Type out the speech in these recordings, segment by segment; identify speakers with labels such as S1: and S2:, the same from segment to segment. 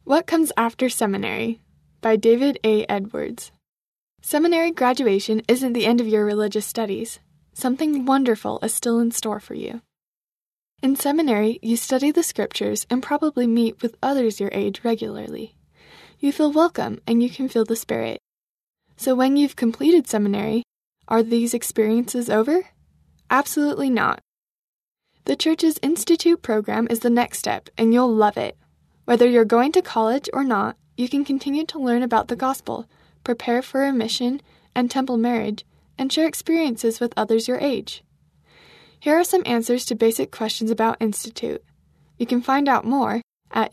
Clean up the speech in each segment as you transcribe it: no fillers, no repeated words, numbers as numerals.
S1: What Comes After Seminary by David A. Edwards. Seminary graduation isn't the end of your religious studies. Something wonderful is still in store for you. In seminary, you study the scriptures and probably meet with others your age regularly. You feel welcome and you can feel the Spirit. So when you've completed seminary, are these experiences over? Absolutely not. The church's Institute program is the next step, and you'll love it. Whether you're going to college or not, you can continue to learn about the gospel, prepare for a mission and temple marriage, and share experiences with others your age. Here are some answers to basic questions about Institute. You can find out more at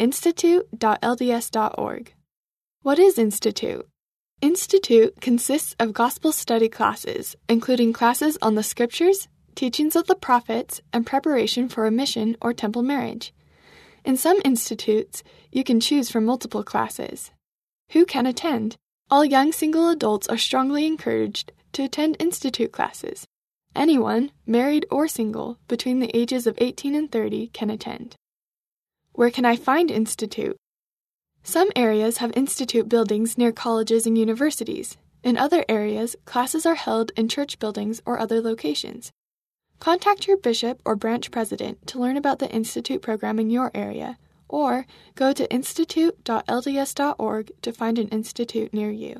S1: institute.lds.org. What is Institute? Institute consists of gospel study classes, including classes on the scriptures, teachings of the prophets, and preparation for a mission or temple marriage. In some institutes, you can choose from multiple classes. Who can attend? All young single adults are strongly encouraged to attend institute classes. Anyone, married or single, between the ages of 18 and 30 can attend. Where can I find Institute? Some areas have institute buildings near colleges and universities. In other areas, classes are held in church buildings or other locations. Contact your bishop or branch president to learn about the Institute program in your area, or go to institute.lds.org to find an institute near you.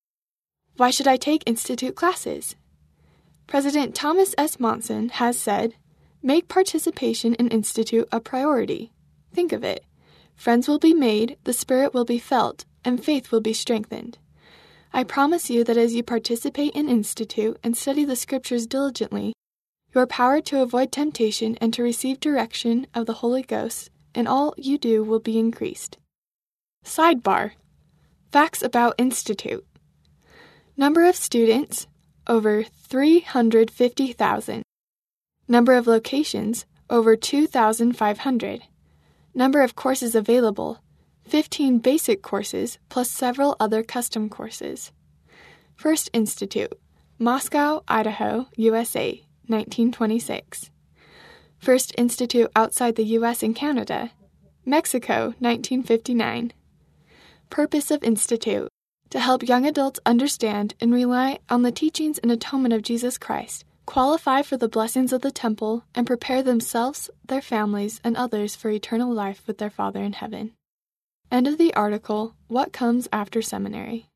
S1: Why should I take institute classes? President Thomas S. Monson has said, "Make participation in institute a priority. Think of it. Friends will be made, the Spirit will be felt, and faith will be strengthened. I promise you that as you participate in institute and study the scriptures diligently, your power to avoid temptation and to receive direction of the Holy Ghost in all you do will be increased." Sidebar: Facts about Institute. Number of students, over 350,000. Number of locations, over 2,500. Number of courses available, 15 basic courses plus several other custom courses. First Institute, Moscow, Idaho, USA, 1926. First Institute outside the U.S. and Canada, Mexico, 1959. Purpose of Institute: to help young adults understand and rely on the teachings and atonement of Jesus Christ, qualify for the blessings of the temple, and prepare themselves, their families, and others for eternal life with their Father in heaven. End of the article, What Comes After Seminary.